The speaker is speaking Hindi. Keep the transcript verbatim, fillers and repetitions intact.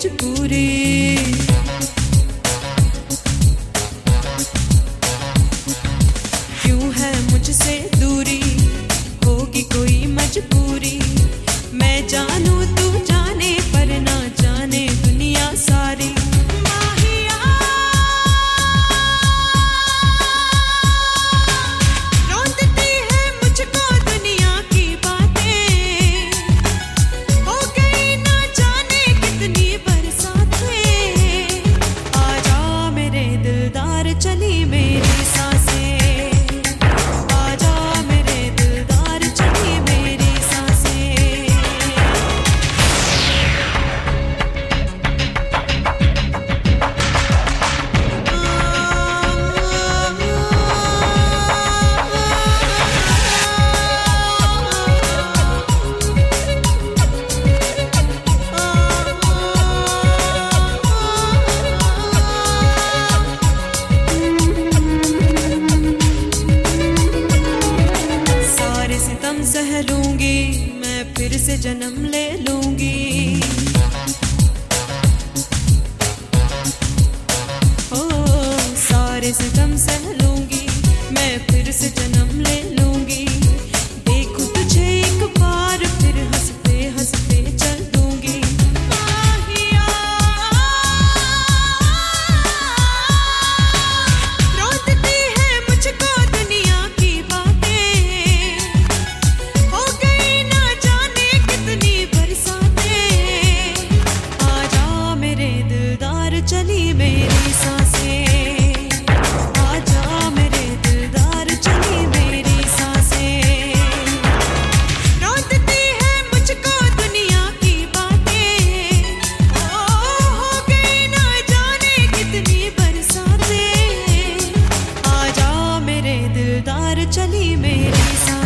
मजबूरी। क्यों है मुझसे दूरी, होगी कोई मजबूरी। मैं जानूं तू जाने पर ना जाने दुनिया सारी। चली मेरी सांसें, आजा मेरे दिलदार, चली मेरी सांसें। सह लूंगी मैं, फिर से जन्म ले लूंगी। ओ सारे सितम सह लूंगी मैं, फिर से जन्म ले लूंगी। देखूं तुझे एक बार, फिर हंसते हंसते चल दूंगी। रोकती है मुझको दुनिया की बातें, चली मेरी सांसें, आजा मेरे दिलदार, चली मेरी सांसें। रोकती है मुझको दुनिया की बातें, ओ हो गई ना जाने कितनी बरसातें। आजा मेरे दिलदार, चली मेरी सांसें।